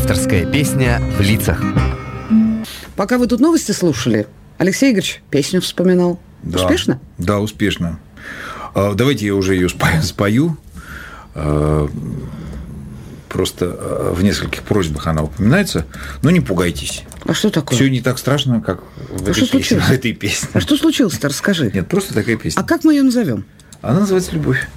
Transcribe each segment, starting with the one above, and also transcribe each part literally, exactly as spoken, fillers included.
Авторская песня в лицах. Пока вы тут новости слушали, Алексей Игоревич песню вспоминал. Да. Успешно? Да, успешно. Давайте я уже ее спою. Просто в нескольких просьбах она упоминается. Но не пугайтесь. А что такое? Все не так страшно, как в, а этой, что песне, в этой песне. А что случилось-то? Расскажи. Нет, просто такая песня. А как мы ее назовем? Она называется «Любовь».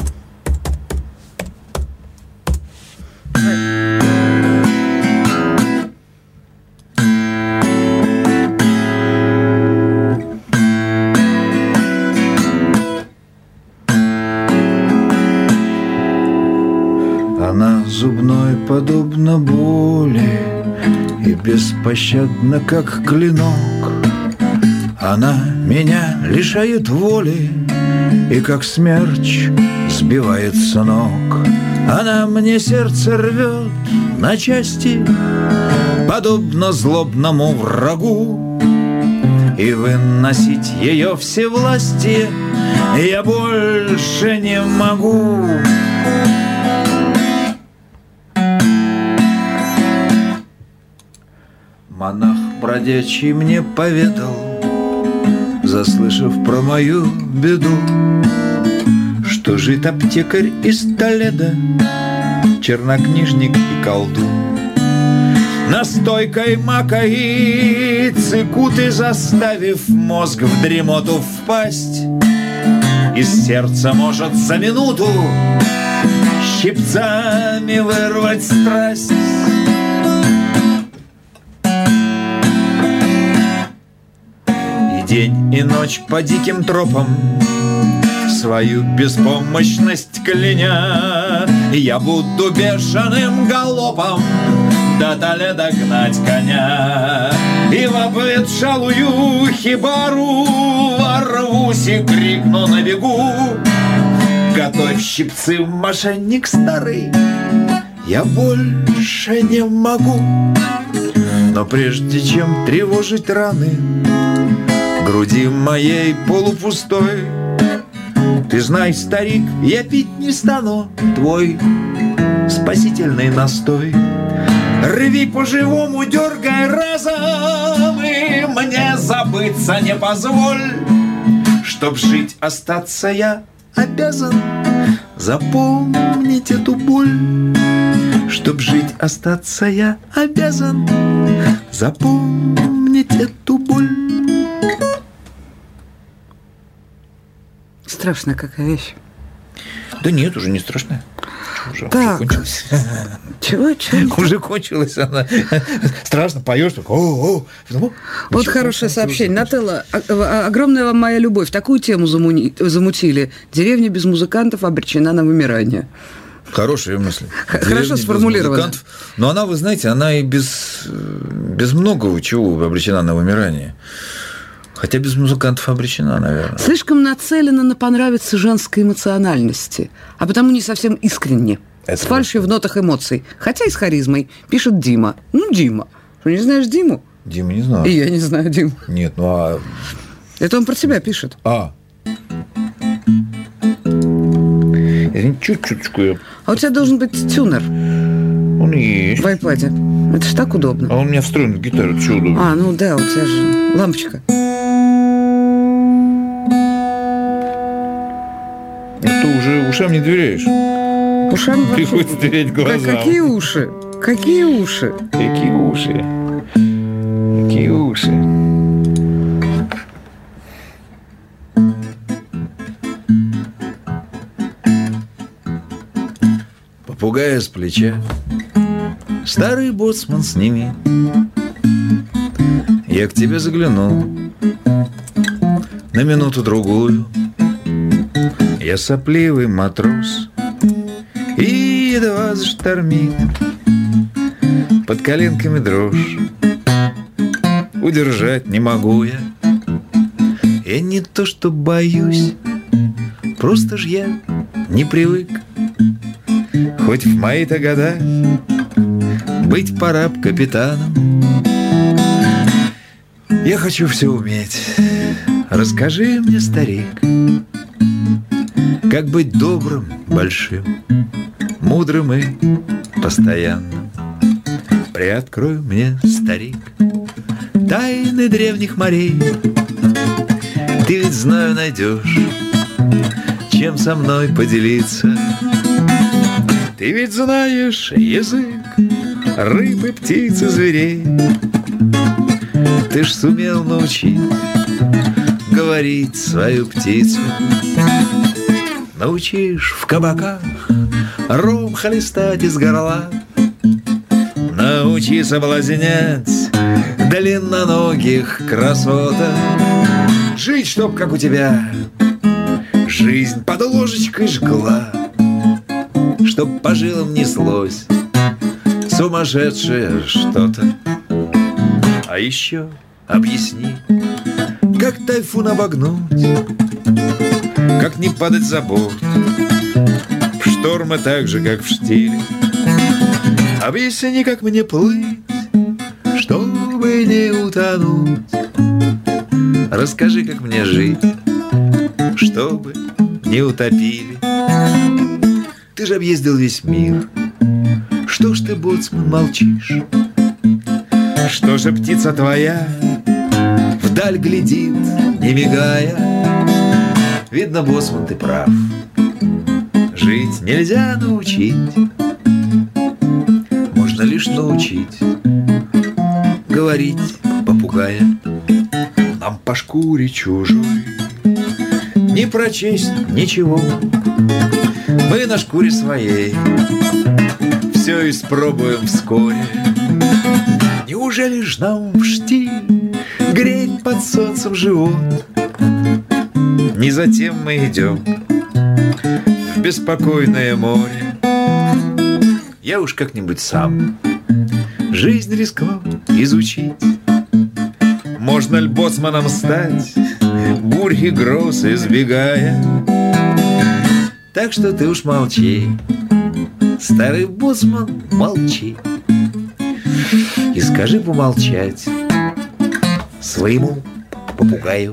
Она зубной подобна боли и беспощадна, как клинок. Она меня лишает воли и, как смерч, сбивает с ног. Она мне сердце рвет на части, подобно злобному врагу, и выносить ее всевластие я больше не могу. Монах бродячий мне поведал, заслышав про мою беду, что жит аптекарь из Толедо, чернокнижник и колдун. Настойкой мака и цикуты заставив мозг в дремоту впасть, из сердца может за минуту щипцами вырвать страсть. День и ночь по диким тропам, свою беспомощность кляня, я буду бешеным галопом до Толедо гнать коня. И в обветшалую хибару ворвусь и крикну на бегу: готовь щипцы, мошенник старый, я больше не могу. Но прежде чем тревожить раны груди моей полупустой, ты знай, старик, я пить не стану твой спасительный настой. Рви по-живому, дергай разом, и мне забыться не позволь. Чтоб жить, остаться я обязан запомнить эту боль. Чтоб жить, остаться я обязан запомнить эту боль. Страшная какая вещь. Да нет, уже не страшная. Уже, так. уже кончилась. Чего, чего? Уже кончилась она. Страшно, поешь, только о-о. Ну, вот хорошее сообщение. Нателла, огромная вам моя любовь. Такую тему замутили. Деревня без музыкантов обречена на вымирание. Хорошая мысль. Хорошо сформулирована. Но она, вы знаете, она и без, без многого чего обречена на вымирание. Хотя без музыкантов обречена, наверное. Слишком нацелена на понравиться женской эмоциональности, а потому не совсем искренне. Это с фальшью в нотах эмоций. Хотя и с харизмой. Пишет Дима. Ну, Дима. Что, не знаешь Диму? Диму не знаю. И я не знаю Диму. Нет, ну а... Это он про тебя пишет. А. Чуть-чуточку я... А у тебя должен быть тюнер. Он есть. В айпаде. Это ж так удобно. А он у меня встроен в гитару. Это что удобно? А, ну да, у тебя же лампочка. Ты уже ушам не доверяешь. Ушам приходится доверять глазам. Да, какие уши? Какие уши? Какие уши? Какие уши? Попугая с плеча, старый боцман с ними. Я к тебе заглянул на минуту-другую. Я сопливый матрос, и едва заштормит, под коленками дрожь, удержать не могу я. Я не то что боюсь, просто ж я не привык. Хоть в мои-то года быть пора б капитаном. Я хочу все уметь. Расскажи мне, старик, как быть добрым, большим, мудрым и постоянным. приоткрой мне, старик, тайны древних морей. Ты ведь, знаю, найдешь, чем со мной поделиться. Ты ведь знаешь язык рыб и птиц и зверей. Ты ж сумел научить говорить свою птицу. Научишь в кабаках ром хлестать из горла. Научи соблазнять длинноногих красоток. Жить, чтоб, как у тебя, жизнь под ложечкой жгла. Чтоб по жилам неслось сумасшедшее что-то. А еще объясни, как тайфун обогнуть, как не падать за борт в штормы так же, как в штиле. Объясни, как мне плыть, чтобы не утонуть. Расскажи, как мне жить, чтобы не утопили. Ты же объездил весь мир. Что ж ты, боцман, молчишь? Что же птица твоя вдаль глядит, не мигая? Видно, боцман, ты прав. Жить нельзя научить, можно лишь научить говорить попугая. Нам по шкуре чужой не прочесть ничего. Мы на шкуре своей все испробуем вскоре. Неужели ж нам в штиль греть под солнцем живот? Не затем мы идем в беспокойное море. Я уж как-нибудь сам жизнь рискну изучить. Можно ли боцманом стать, бурь и гроз избегая? Так что ты уж молчи, старый боцман, молчи. И скажи помолчать своему попугаю.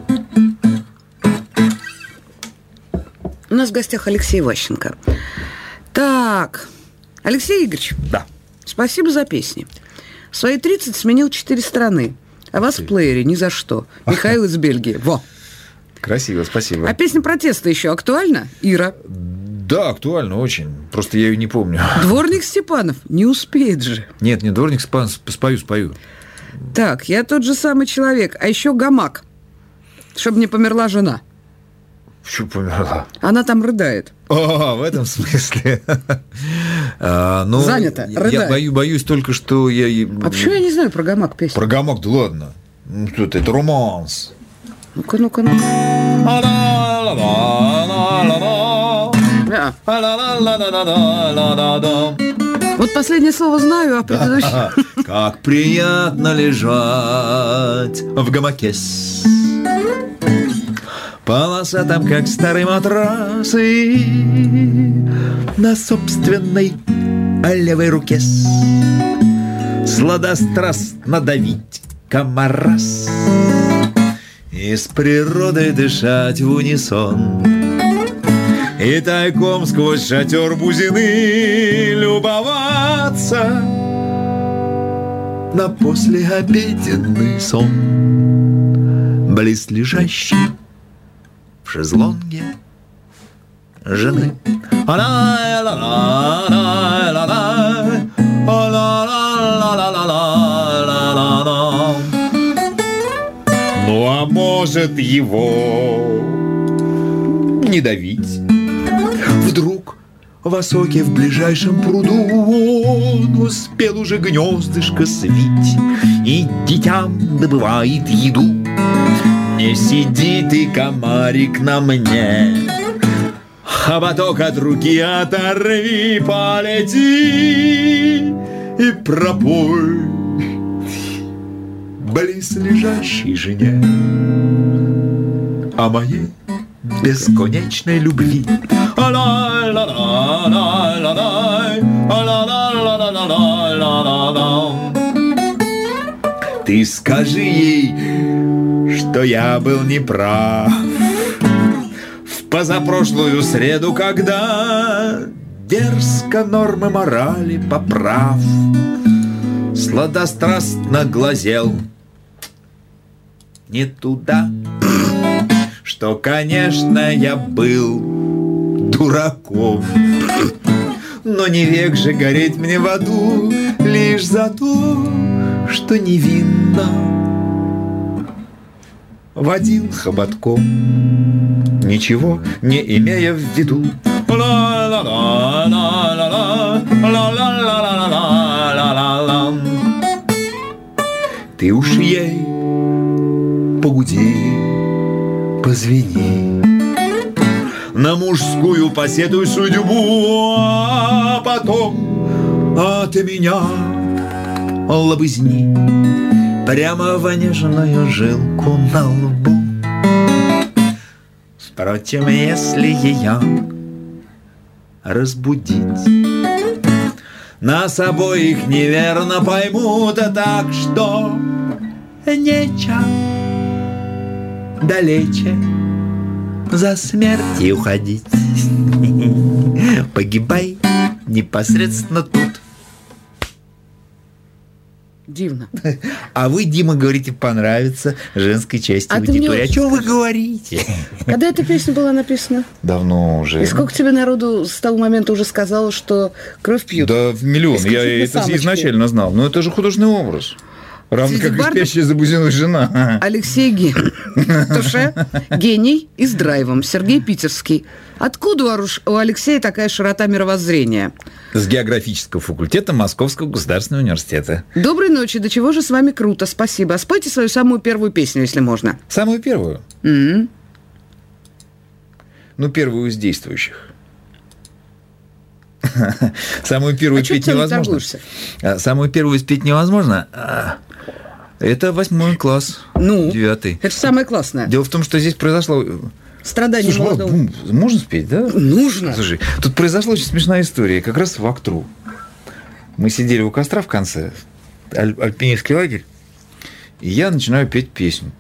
У нас в гостях Алексей Ващенко. Так, Алексей Игоревич. Да. Спасибо за песни. В свои тридцать сменил четыре страны, а вас в плеере ни за что. Михаил из Бельгии. Во! Красиво, спасибо. А песня протеста еще актуальна, Ира? Да, актуально очень. Просто я ее не помню. Дворник Степанов не успеет же. Нет, не дворник Степанов, спою, спою. Так, я тот же самый человек, а еще гамак, чтобы не померла жена. Что померла? Она там рыдает. О, в этом смысле. а, ну, Занято, рыдает. Я боюсь, боюсь только, что я... А почему я не знаю про гамак песню? Про гамак, да ладно. Ну, что это, это романс. Ну-ка, ну-ка, ну-ка. Вот последнее слово знаю, а предыдущее... Как приятно лежать в гамаке. Полоса там, как старый матрас, и на собственной левой руке сладострастно давить комарас и с природой дышать в унисон. И тайком сквозь шатер бузины любоваться на послеобеденный сон, близлежащий в шезлонге жены. Ну а может его не давить? Вдруг в осоке в ближайшем пруду он успел уже гнездышко свить и детям добывает еду. Не сиди ты, комарик, на мне, хоботок от руки оторви, полети и пропой близлежащей жене о моей бесконечной любви. Ты скажи ей, что я был неправ в позапрошлую среду, когда дерзко нормы морали поправ сладострастно глазел не туда, что, конечно, я был дураком. Но не век же гореть мне в аду лишь за то, что невинно водил хоботком, ничего не имея в виду. Ты уж ей погуди, позвени, на мужскую посетуй судьбу, а потом а ты меня лобызни прямо в нежную жилку на лбу. Впрочем, если ее разбудить, нас обоих неверно поймут, так что нечего далече за смертью уходить. Погибай непосредственно тут. Дивно. А вы, Дима, говорите, понравится женской части а аудитории. О чем вы говорите? Когда эта песня была написана? Давно уже. И сколько тебе народу с того момента уже сказало, что кровь пьют? Да, в миллион. Я это самочки. Изначально знал. Но это же художественный образ. Равно Среди как бардов... и спящая Забузиной жена. Алексей Ге... Туше, гений и с драйвом. Сергей Питерский. Откуда у Алексея такая широта мировоззрения? С географического факультета Московского государственного университета. Доброй ночи. До чего же с вами круто. Спасибо. А спойте свою самую первую песню, если можно. Самую первую? Mm-hmm. Ну, первую из действующих. Самую первую а петь невозможно. Самую первую спеть невозможно. Это восьмой класс. Ну, девятый. Это самое классное. Дело в том, что здесь произошло... Страдание Слушай, молодого. Бум, можно спеть, да? Нужно. Слушай, тут произошла очень смешная история. Как раз в Актру. Мы сидели у костра в конце, аль- альпинистский лагерь, и я начинаю петь песню.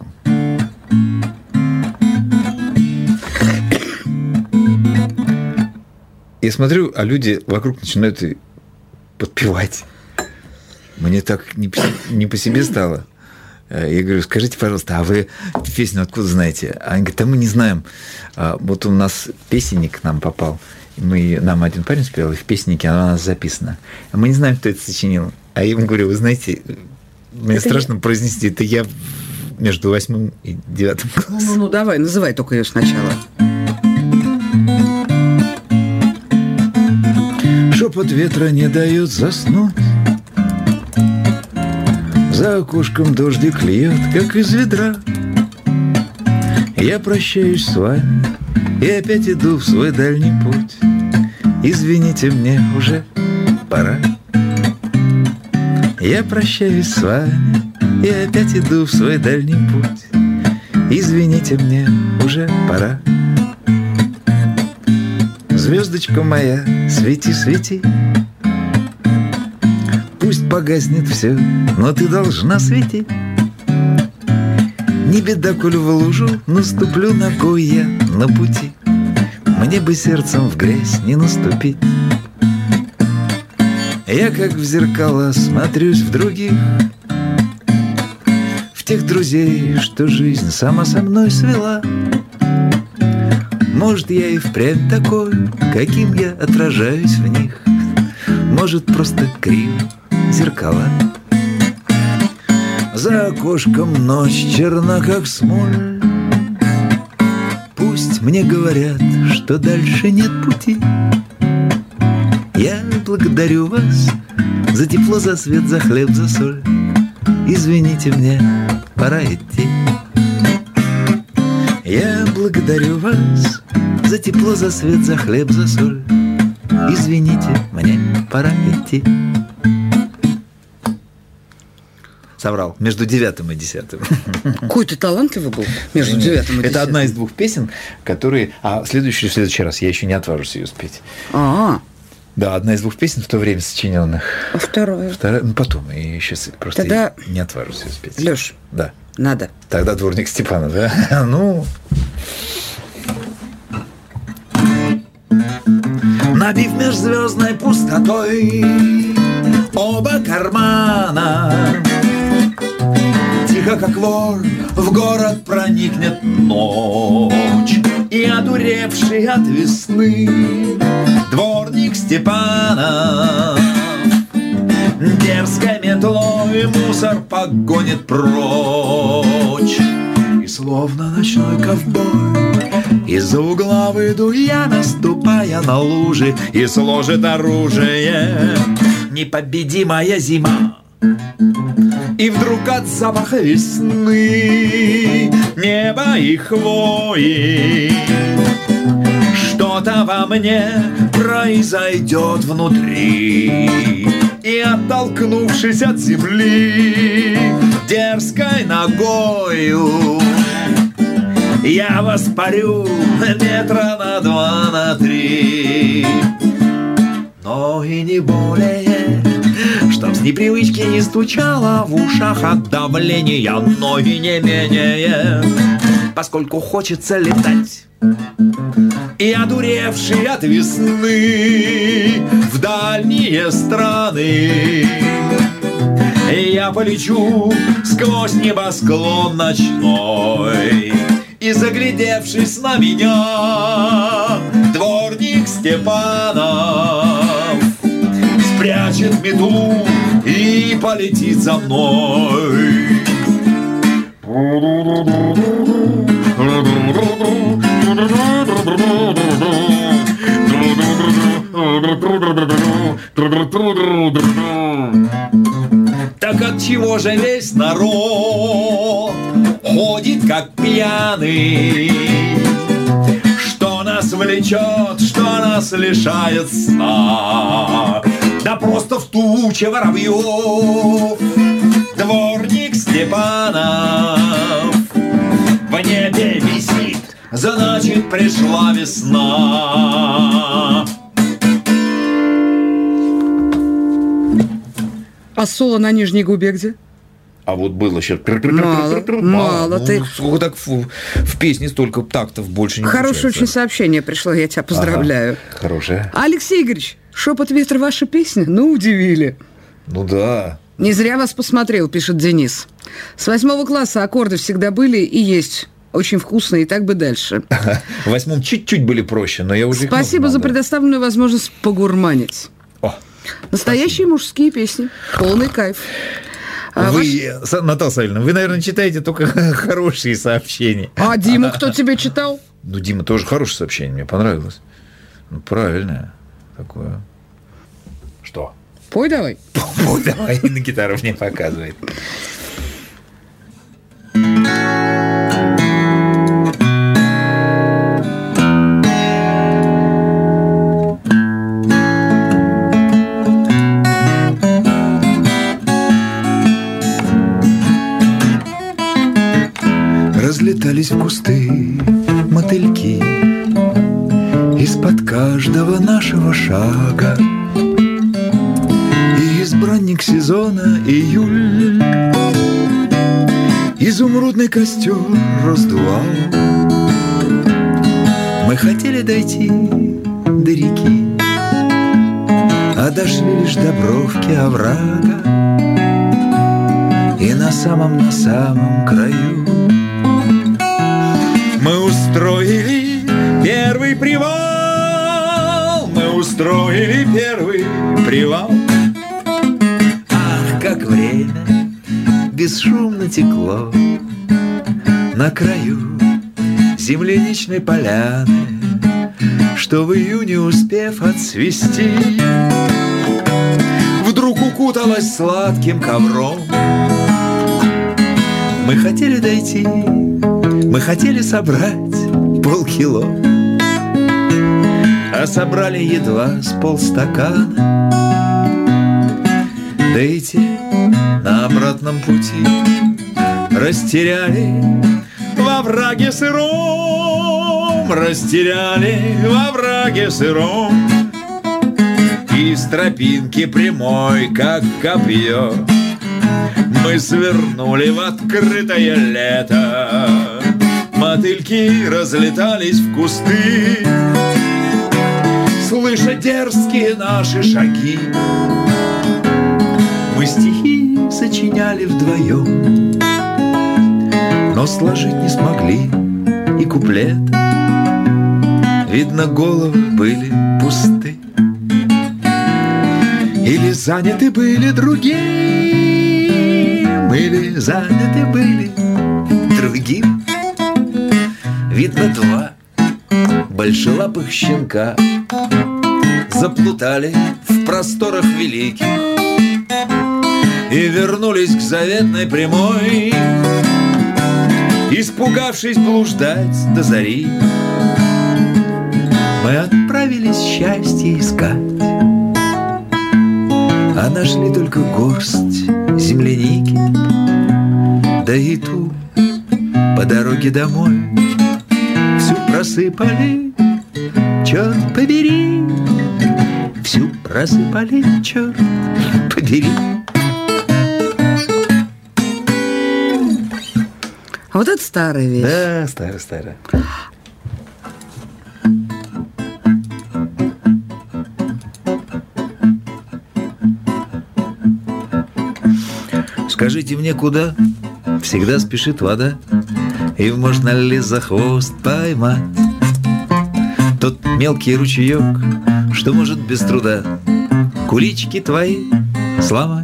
Я смотрю, а люди вокруг начинают подпевать. Мне так не по, не по себе стало. Я говорю, скажите, пожалуйста, а вы песню откуда знаете? А они говорят, а мы не знаем. Вот у нас песенник к нам попал. Мы, нам один парень спел, и в песеннике она у нас записана. А мы не знаем, кто это сочинил. А я ему говорю, вы знаете, мне это страшно я... произнести, это я между восьмым и девятым классом. Ну, ну, ну, давай, называй только ее сначала. Шепот ветра не дает заснуть. За окошком дождик льет, как из ведра. Я прощаюсь с вами и опять иду в свой дальний путь. Извините, мне уже пора. Я прощаюсь с вами и опять иду в свой дальний путь. Извините, мне уже пора. Звездочка моя, свети, свети. Пусть погаснет все, но ты должна светить. Не беда, коль в лужу наступлю ногой я на пути. Мне бы сердцем в грязь не наступить. Я как в зеркала смотрюсь в других, в тех друзей, что жизнь сама со мной свела. Может, я и впрямь такой, каким я отражаюсь в них. Может, просто криво зеркала. За окошком ночь черна, как смоль. Пусть мне говорят, что дальше нет пути. Я благодарю вас за тепло, за свет, за хлеб, за соль. Извините, мне пора идти. Я благодарю вас за тепло, за свет, за хлеб, за соль. Извините, мне пора идти. Соврал. Между девятым и десятым. Какой ты талантливый был между девятым и десятым. Это одна из двух песен, которые... А следующий, в следующий раз я еще не отважусь ее спеть. А-а. Да, одна из двух песен в то время сочиненных. А вторая? Вторая, ну потом. Я сейчас просто Тогда... не отважусь ее спеть. Лёш, да. Надо. Тогда дворник Степанов, да? Ну... Набив межзвездной пустотой оба кармана. Тихо, как вор, в город проникнет ночь, и одуревший от весны дворник Степанов дерзкой метлой мусор погонит прочь. И словно ночной ковбой из-за угла выйду я, наступая на лужи, и сложит оружие непобедимая зима. И вдруг от запаха весны, неба и хвои что-то во мне произойдет внутри. И оттолкнувшись от земли дерзкой ногою, я воспарю метра на два, на три. Но и не более, чтоб с непривычки не стучало в ушах от давления, но и не менее, поскольку хочется летать. И одуревший от весны в дальние страны я полечу сквозь небосклон ночной. И заглядевшись на меня, дворник Степанов спрячет метлу и полетит за мной. Так отчего же весь народ ходит как пьяный? Что нас влечет, что нас лишает сна? Да просто в туче воробьев дворник Степанов в небе висит, значит, пришла весна. А соло на нижней губе где? А вот было сейчас... Мало, мало. Ну, Ты... сколько так в, в песне столько тактов больше не Хорошее получается. очень сообщение пришло, я тебя поздравляю. Ага, хорошее. Алексей Игоревич, «Шепот ветра» ваша песня? Ну, удивили. Ну да. Не зря вас посмотрел, пишет Денис. С восьмого класса аккорды всегда были и есть. Очень вкусные, и так бы дальше. В восьмом чуть-чуть были проще, но я уже... Спасибо за предоставленную возможность погурманить. О, настоящие спасибо. Мужские песни. Полный кайф. Вы, Ваш... Наталья Савельевна, вы, наверное, читаете только хорошие сообщения. А Диму кто тебе читал? Ну, Дима тоже хорошее сообщение, мне понравилось. Ну, правильное такое. Что? Пой давай. Пой давай, на гитару мне показывает. Разлетались в кусты мотыльки из-под каждого нашего шага. И избранник сезона июль изумрудный костер раздувал. Мы хотели дойти до реки, а дошли лишь до бровки оврага. И на самом, на самом краю мы устроили первый привал, мы устроили первый привал. Ах, как время бесшумно текло на краю земляничной поляны, что в июне, успев отцвести, вдруг укуталась сладким ковром. Мы хотели дойти, мы хотели собрать полкило, а собрали едва с полстакана. Да и те на обратном пути растеряли во враге сыром, растеряли во враге сыром. И с тропинки прямой, как копье, мы свернули в открытое лето. Мотыльки разлетались в кусты, слыша дерзкие наши шаги. стали вдвоем, но сложить не смогли и куплет. Видно, головы были пусты, или заняты были другим, или заняты были другим. Видно, два большелапых щенка заплутали в просторах великих и вернулись к заветной прямой, испугавшись блуждать до зари. Мы отправились счастье искать, а нашли только горсть земляники, да и ту по дороге домой всю просыпали, черт побери, всю просыпали, черт побери. А вот это старая вещь. Да, старая-старая. Скажите мне, куда всегда спешит вода, и можно ли за хвост поймать тот мелкий ручеек, что может без труда кулички твои сломать?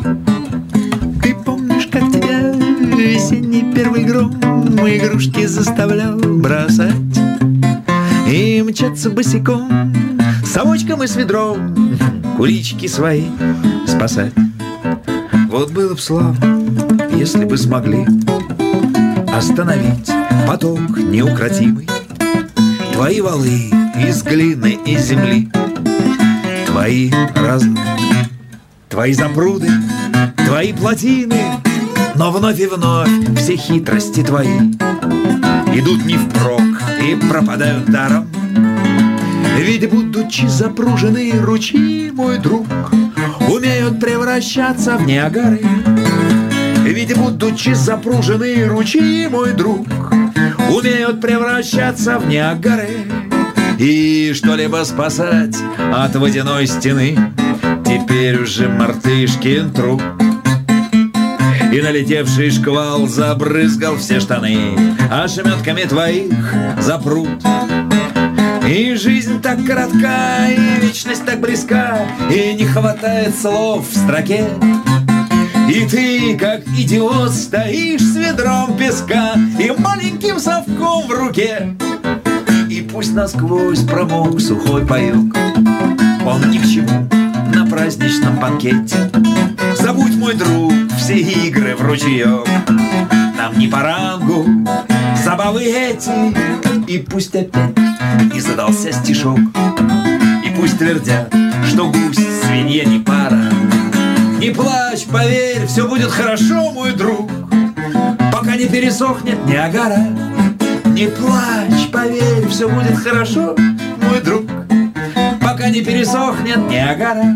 Ты помнишь, как тебя весенний первый гром игрушки заставлял бросать и мчаться босиком, совочком и с ведром кулички свои спасать? Вот было б славно, если бы смогли остановить поток неукротимый, твои валы из глины и земли, твои разлы, твои запруды, твои плотины. Но вновь и вновь все хитрости твои идут не впрок и пропадают даром. Ведь будучи запружены ручьи, мой друг, умеют превращаться в Ниагары. Ведь будучи запружены ручьи, мой друг, умеют превращаться в Ниагары. И что-либо спасать от водяной стены теперь уже мартышкин труд. И налетевший шквал забрызгал все штаны, ошметками твоих запрут. И жизнь так коротка, и вечность так близка, и не хватает слов в строке. И ты, как идиот, стоишь с ведром песка и маленьким совком в руке. И пусть насквозь промок сухой паёк, он ни к чему на праздничном банкете. Забудь, мой друг, все игры в ручеек, нам не по рангу забавы эти. И пусть опять не задался стишок, и пусть твердят, что гусь свинья не пара. Не плачь, поверь, все будет хорошо, мой друг, пока не пересохнет Ниагара. Не плачь, поверь, все будет хорошо, мой друг, пока не пересохнет Ниагара.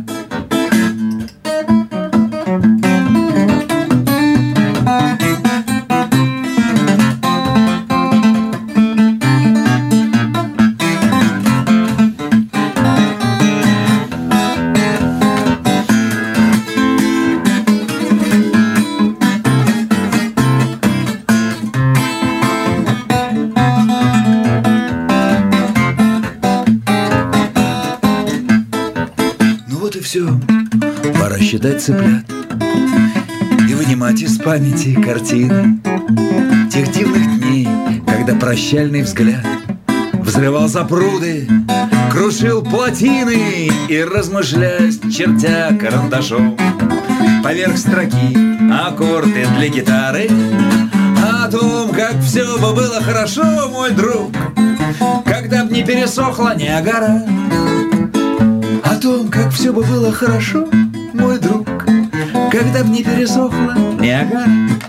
Все, пора считать цыплят и вынимать из памяти картины тех дивных дней, когда прощальный взгляд взрывал запруды, крушил плотины и, размышляясь, чертя карандашом поверх строки аккорды для гитары, о том, как все бы было хорошо, мой друг, когда б не пересохла Ниагара. О том, как все бы было хорошо, мой друг, когда б не пересохла Ниагара.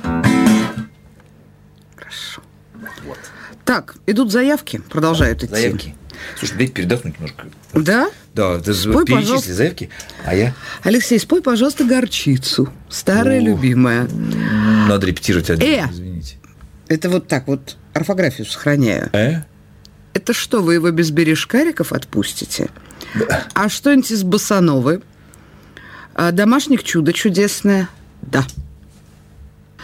Хорошо. Вот. Так, идут заявки, продолжают идти. Заявки. Слушай, дайте передохнуть немножко. Да? Да, ты спой, перечисли пожалуйста. заявки, а я... Алексей, спой, пожалуйста, «Горчицу». Старая, О, любимая. Надо репетировать один, э, извините. Это вот так вот, орфографию сохраняю. Э? Это что, вы его без бережкариков отпустите? Да. А что-нибудь из босановы? А, «Домашних чудо чудесное»? Да.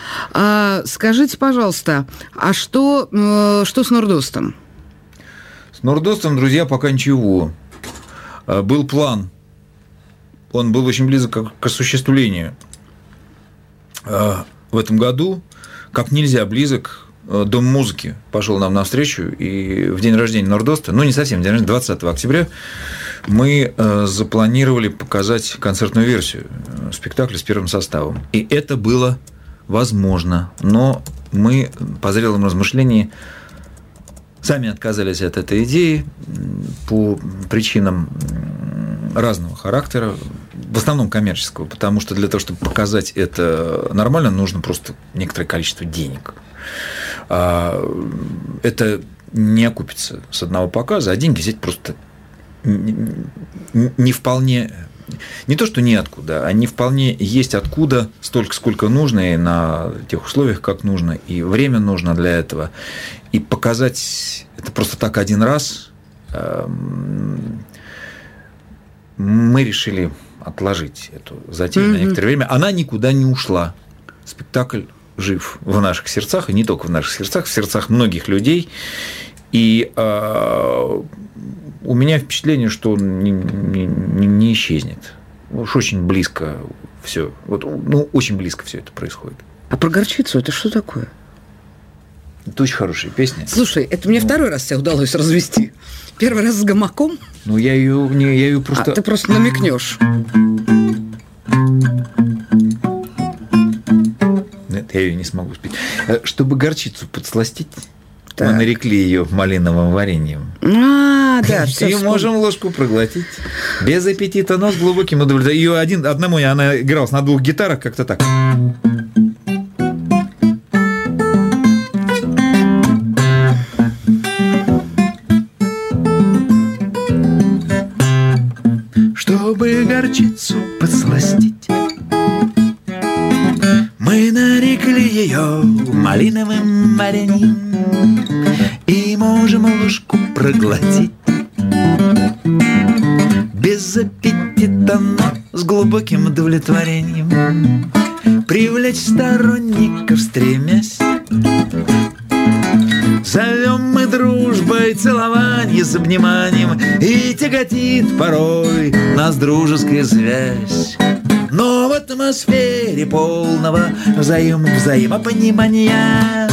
А, скажите, пожалуйста, а что, э, что с Нордостом? С Нордостом, друзья, пока ничего. Был план. Он был очень близок к осуществлению. В этом году, как нельзя близок, Дом музыки пошел нам навстречу, и в день рождения Нордоста, ну, не совсем, день рождения, двадцатого октября, мы запланировали показать концертную версию спектакля с первым составом. И это было возможно, но мы по зрелым размышлениям сами отказались от этой идеи по причинам разного характера, в основном коммерческого, потому что для того, чтобы показать это нормально, нужно просто некоторое количество денег. Это не окупится с одного показа, а деньги взять просто не вполне, не то, что неоткуда, а не вполне есть откуда столько, сколько нужно, и на тех условиях, как нужно, и время нужно для этого. И показать это просто так один раз мы решили отложить эту затею mm-hmm. на некоторое время. Она никуда не ушла. Спектакль жив в наших сердцах, и не только в наших сердцах, в сердцах многих людей. И э, у меня впечатление, что он не, не, не исчезнет. Уж очень близко все. Вот, ну, очень близко все это происходит. А про горчицу это что такое? Это очень хорошая песня. Слушай, это мне ну, второй раз тебя удалось развести. Первый раз с гамаком. Ну, я ее, не, я ее просто... А, ты просто намекнешь. Нет, я ее не смогу спеть. Чтобы горчицу подсластить, так. мы нарекли ее малиновым вареньем. А, да, все. И можем ложку проглотить. Без аппетита, но с глубоким удовлетворением. Ее один, одному она игралась на двух гитарах, как-то так. Чтобы горчицу подсластить, мы нарекли ее малиновым вареньем и можем ложку проглотить. Без аппетита, но с глубоким удовлетворением, привлечь сторонников стремясь. Зовем мы дружбой, целованье с обниманием, и тяготит порой нас дружеская связь. Но в атмосфере полного взаим, взаимопонимания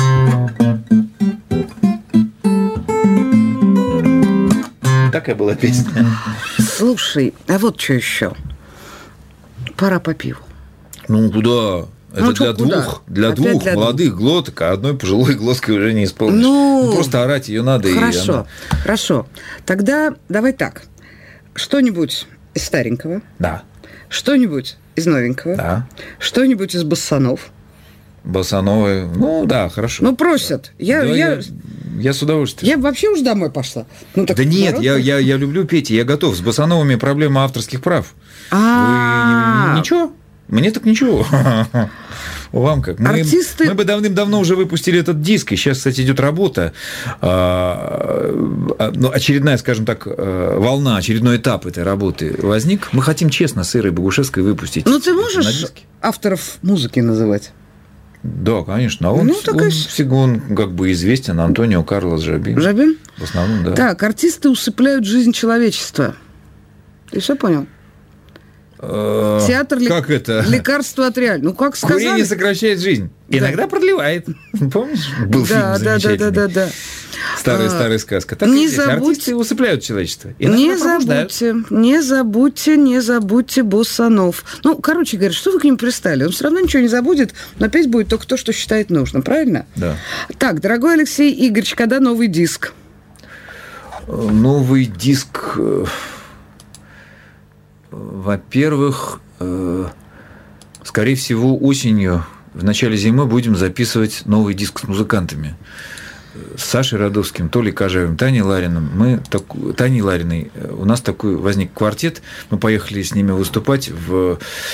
такая была песня. Слушай, а вот что еще? Пора по пиву. Ну, куда? Это ну, для двух, для двух для молодых двух. глоток, а одной пожилой глоткой уже не исполнишь. Ну, ну, просто орать ее надо. Хорошо, и она... хорошо. Тогда давай так. Что-нибудь из старенького. Да. Что-нибудь из новенького. Да. Что-нибудь из боссанов. Боссановые. Ну, да, хорошо. Ну, просят. Я, да, я... я, я с удовольствием. Я вообще уж домой пошла. Ну, так да нет, я, я, я люблю петь, я готов. С боссановыми проблема авторских прав. А-а-а. Вы ничего? Мне так ничего. Вам как? Мы, Артисты... мы бы давным-давно уже выпустили этот диск, и сейчас, кстати, идет работа. Ну, очередная, скажем так, волна, очередной этап этой работы возник. Мы хотим честно с Ирой Богушевской выпустить. Ну, ты можешь авторов музыки называть? Да, конечно. А он, ну, он, он всего он как бы известен. Антонио Карлос Жабин. Жабин? В основном, да. Так, артисты усыпляют жизнь человечества. Ты все понял? Театр как это? Лекарство от реальности. Ну, как сказали. Курение сокращает жизнь. Да. Иногда продлевает. Помнишь? Был да, фильм да, замечательный. Да, да, да, да. Старая-старая а, сказка. Так не и здесь. забудь... Артисты усыпляют человечество. Не забудьте, не забудьте, не забудьте боссанов. Ну, короче говоря, что вы к ним пристали? Он все равно ничего не забудет, но петь будет только то, что считает нужным. Правильно? Да. Так, дорогой Алексей Игоревич, когда новый диск? Новый диск... Во-первых, скорее всего, осенью, в начале зимы будем записывать новый диск с музыкантами. С Сашей Радовским, Толей Кожаевым, Таней Лариным. Мы так... Таней Лариной у нас такой возник квартет. Мы поехали с ними выступать в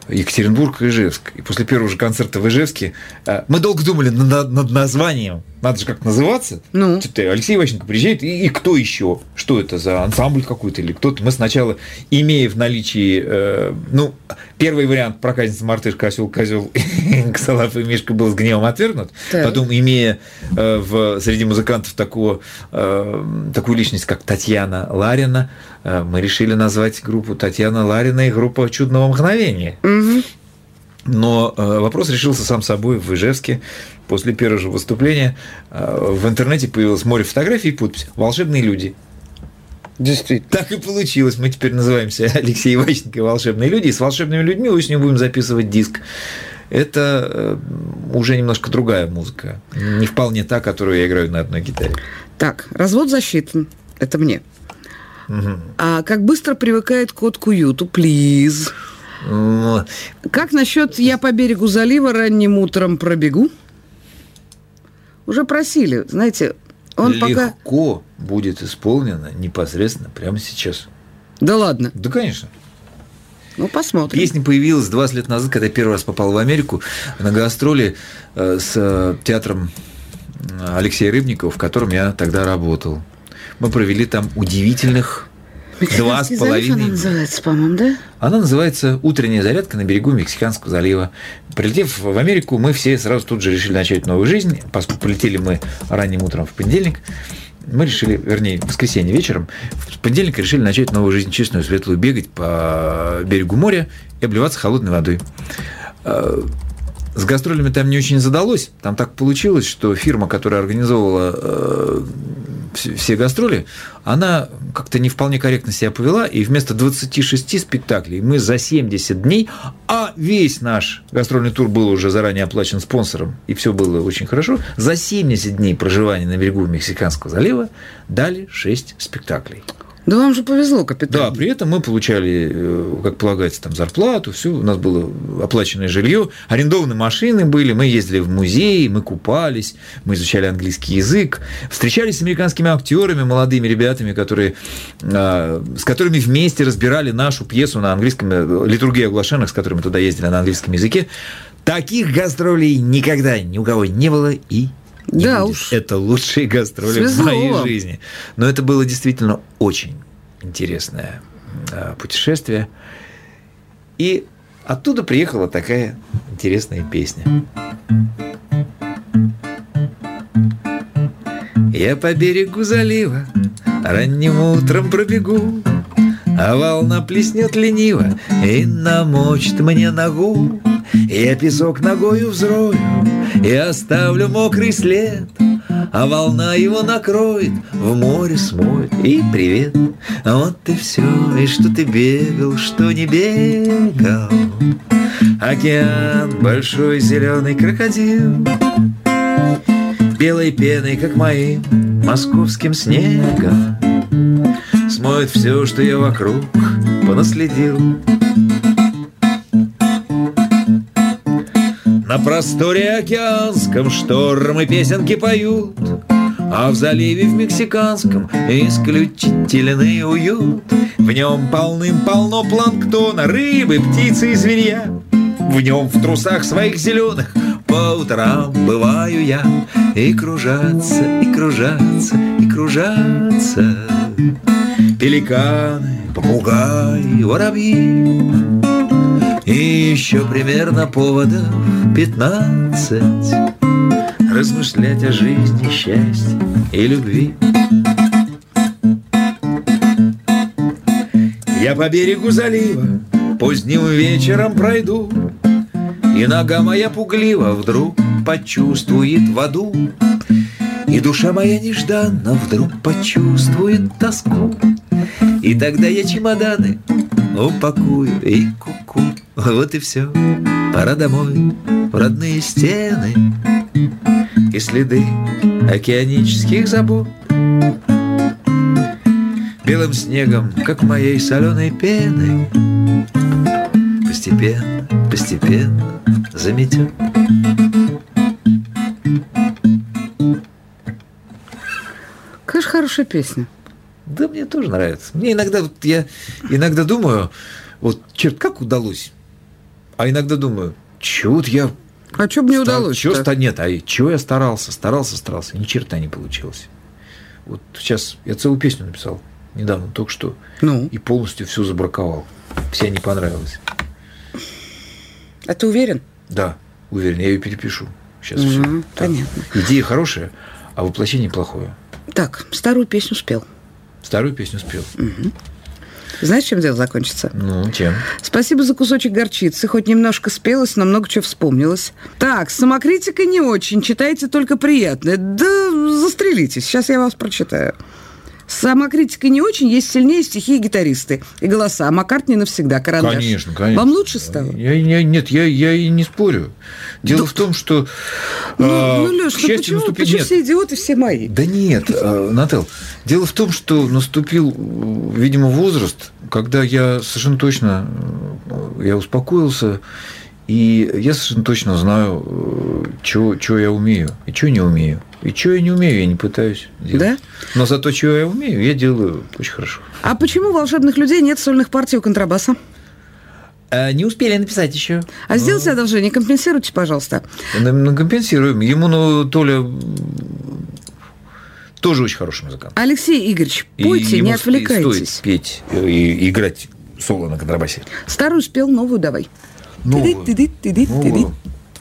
Екатеринбург и Ижевск. И после первого же концерта в Ижевске мы долго думали над, над названием. Надо же как называться. Ну. Алексей Иващенко приезжает, и, и кто еще? Что это за ансамбль какой-то или кто-то? Мы сначала, имея в наличии, э, ну, первый вариант проказница, мартышка, осел, козел, Косолап и Мишка был с гневом отвергнут. Так. Потом, имея э, в, среди музыкантов такого, э, такую личность, как Татьяна Ларина, э, мы решили назвать группу Татьяна Ларина и группа «Чудного мгновения». Угу. Но э, вопрос решился сам собой в Ижевске. После первого же выступления э, в интернете появилось море фотографий и подпись «Волшебные люди». Действительно. Так и получилось. Мы теперь называемся Алексей Иващенко и «Волшебные люди». И с «Волшебными людьми» осенью будем записывать диск. Это э, уже немножко другая музыка. Не вполне та, которую я играю на одной гитаре. Так, развод засчитан. Это мне. Угу. А как быстро привыкает кот к уюту? Плиз. Но... Как насчет «Я по берегу залива ранним утром пробегу»? Уже просили, знаете, он легко пока... Легко будет исполнено непосредственно прямо сейчас. Да ладно? Да, конечно. Ну, посмотрим. Песня появилась двадцать лет назад, когда я первый раз попал в Америку на гастроли с театром Алексея Рыбникова, в котором я тогда работал. Мы провели там удивительных... Два с половиной. Она называется, по-моему, да? Она называется «Утренняя зарядка на берегу Мексиканского залива». Прилетев в Америку, мы все сразу тут же решили начать новую жизнь. Поскольку полетели мы ранним утром в понедельник, мы решили, вернее, в воскресенье вечером, в понедельник решили начать новую жизнь, честную, светлую, бегать по берегу моря и обливаться холодной водой. С гастролями там не очень задалось. Там так получилось, что фирма, которая организовывала все гастроли, она как-то не вполне корректно себя повела, и вместо двадцати шести спектаклей мы за семьдесят дней, а весь наш гастрольный тур был уже заранее оплачен спонсором, и все было очень хорошо, за семьдесят дней проживания на берегу Мексиканского залива дали шесть спектаклей. Да вам же повезло, капитан. Да, при этом мы получали, как полагается, там зарплату, все, у нас было оплаченное жилье, арендованные машины были, мы ездили в музей, мы купались, мы изучали английский язык, встречались с американскими актерами, молодыми ребятами, которые, с которыми вместе разбирали нашу пьесу на английском, «Литургия оглашенных», с которыми туда ездили на английском языке. Таких гастролей никогда ни у кого не было и не да будет. Уж. Это лучшие гастроли Связало. в моей жизни. Но это было действительно очень интересное э, путешествие. И оттуда приехала такая интересная песня. Я по берегу залива ранним утром пробегу, а волна плеснет лениво и намочит мне ногу. Я песок ногою взрою и оставлю мокрый след, а волна его накроет, в море смоет, и привет. Вот и все, и что ты бегал, что не бегал. Океан, большой зеленый крокодил, белой пеной, как моим московским снегом, смоет все, что я вокруг понаследил. На просторе океанском штормы песенки поют, а в заливе в Мексиканском исключительный уют. В нем полным-полно планктона, рыбы, птицы и зверья. В нем в трусах своих зеленых по утрам бываю я. И кружатся, и кружатся, и кружатся пеликаны, попугаи, воробьи. И еще примерно поводов пятнадцать размышлять о жизни, счастье и любви. Я по берегу залива поздним вечером пройду, и нога моя пугливо вдруг почувствует воду, и душа моя нежданно вдруг почувствует тоску. И тогда я чемоданы упакую и ку-ку. Вот и все, пора домой, в родные стены и следы океанических забот. Белым снегом, как моей соленой пеной, постепенно, постепенно заметет. Какая же хорошая песня. Да, мне тоже нравится. Мне иногда, вот я иногда думаю, вот, черт, как удалось А иногда думаю, чего вот я... А что бы не удалось? Чего ста... Нет, а чего я старался, старался, старался, ни черта не получилось. Вот сейчас я целую песню написал недавно, только что, ну? И полностью все забраковал. Вся не понравилась. А ты уверен? Да, уверен, я ее перепишу. Сейчас угу, все. Понятно. Идея хорошая, а воплощение плохое. Так, старую песню спел. Старую песню спел. Угу. Знаешь, чем дело закончится? Ну, чем? Спасибо за кусочек горчицы. Хоть немножко спелось, но много чего вспомнилось. Так, самокритика не очень. Читайте только приятное. Да застрелитесь. Сейчас я вас прочитаю. Самокритика не очень, есть сильнее стихи и гитаристы. И голоса. Маккартни навсегда. Карандаш. Конечно, конечно. Вам лучше стало? Я, я, нет, я, я и не спорю. Дело да... в том, что... Ну, а, ну Леш, ну почему, наступит... почему нет. Все идиоты, все мои? Да нет, Натал. Дело в том, что наступил, видимо, возраст, когда я совершенно точно... Я успокоился, и я совершенно точно знаю, что я умею и что не умею. И что я не умею, я не пытаюсь делать. Да? Но зато, что я умею, я делаю очень хорошо. А почему у волшебных людей нет сольных партий у контрабаса? А, не успели написать еще. А Но... сделайте одолжение, компенсируйте, пожалуйста. Ну, компенсируем. Ему, ну, Толя тоже очень хороший музыкант. Алексей Игоревич, пойте, не отвлекайтесь. Стоит петь и играть соло на контрабасе. Старую спел, новую давай. Новую. Новую.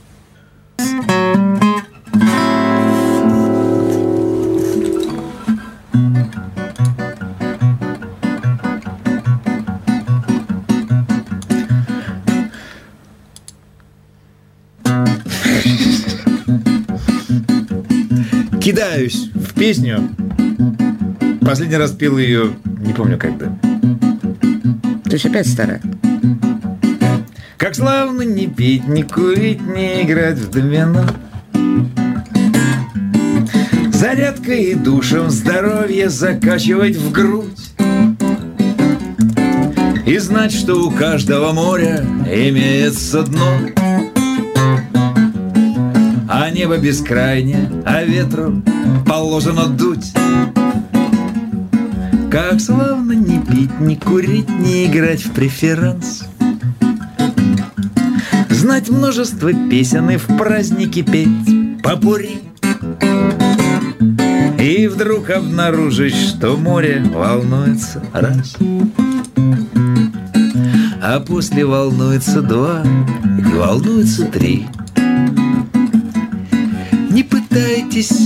Кидаюсь в песню. Последний раз пел ее, не помню когда. То есть опять старая. Как славно не пить, не курить, не играть в домино. Зарядкой и душем здоровье закачивать в грудь. И знать, что у каждого моря имеется дно. А небо бескрайнее, а ветру положено дуть. Как славно не пить, не курить, не играть в преферанс. Знать множество песен и в праздники петь попурри. И вдруг обнаружить, что море волнуется раз, а после волнуется два и волнуется три. Не пытайтесь.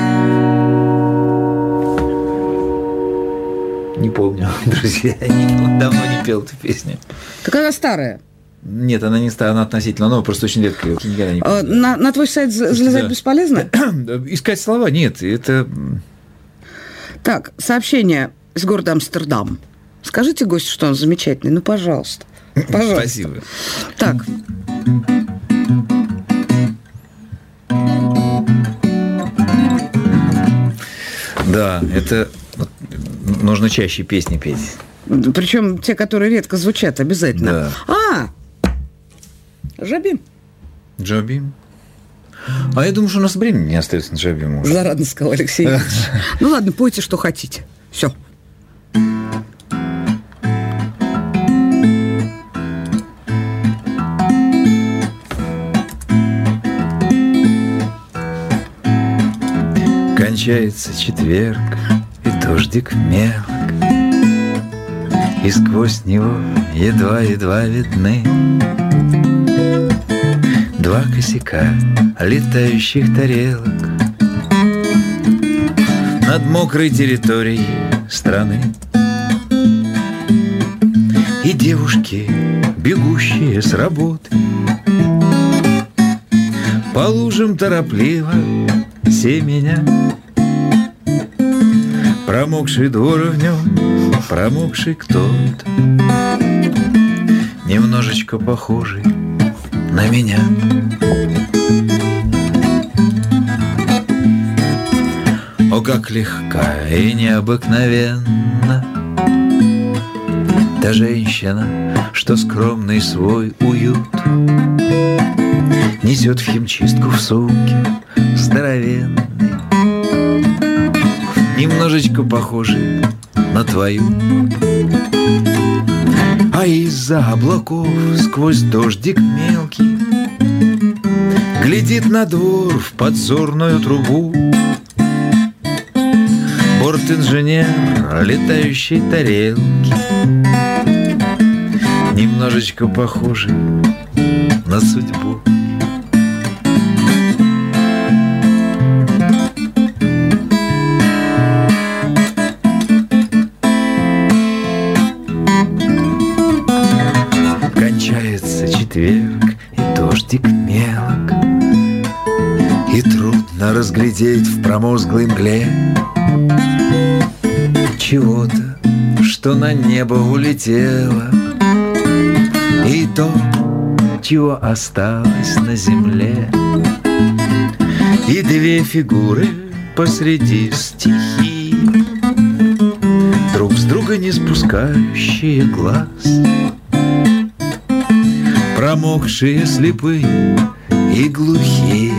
Не помню, друзья, я давно не пел эту песню. Так она старая. Нет, она не старая, она относительно новая, просто очень редко. Никогда не а, на, на твой сайт залезать да. бесполезно? Искать слова нет, это... Так, сообщение из города Амстердам. Скажите гостю, что он замечательный, ну, пожалуйста. Пожалуйста. Спасибо. Так. Да, это нужно чаще песни петь. Причем те, которые редко звучат, обязательно. Да. А! Джабим. Джабим. А я думаю, что у нас времени не остается на Джабим уже. Зарадно сказал Алексей Ильич. Ну ладно, пойте, что хотите. Все. Кончается четверг, и дождик мелок, и сквозь него едва-едва видны два косяка летающих тарелок над мокрой территорией страны. И девушки, бегущие с работы, по лужам торопливо семеня. Промокший двор в нем, промокший кто-то, немножечко похожий на меня. О, как легка и необыкновенна та женщина, что скромный свой уют несет в химчистку в сумке здоровенной, немножечко похожий на твою. А из-за облаков сквозь дождик мелкий глядит на двор в подзорную трубу борт-инженер летающей тарелки, немножечко похожий на судьбу. Кончается четверг, и дождик мелок, и трудно разглядеть в промозглой мгле чего-то, что на небо улетело, и то, чего осталось на земле. И две фигуры посреди стихии, друг с друга не спускающие глаз, промокшие, слепые и глухие,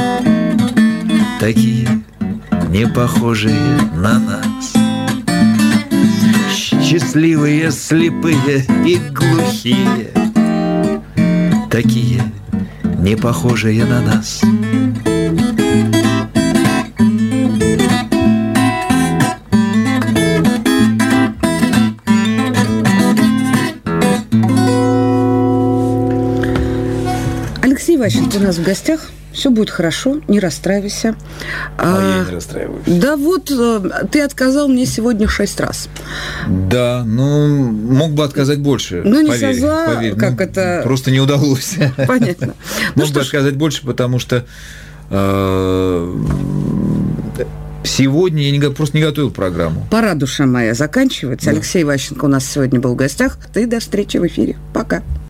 такие не похожие на нас. Счастливые, слепые и глухие, такие не похожие на нас. Алексей Иващенко у нас в гостях. Все будет хорошо, не расстраивайся. А, а я не расстраиваюсь. Да вот, ты отказал мне сегодня шесть раз. Да, ну, мог бы отказать больше. Ну, не поверь, со зла, поверь. как ну, это... Просто не удалось. Понятно. Мог бы отказать больше, потому что сегодня я просто не готовил программу. Пора, душа моя, заканчивается. Алексей Иващенко у нас сегодня был в гостях. Ты до встречи в эфире. Пока.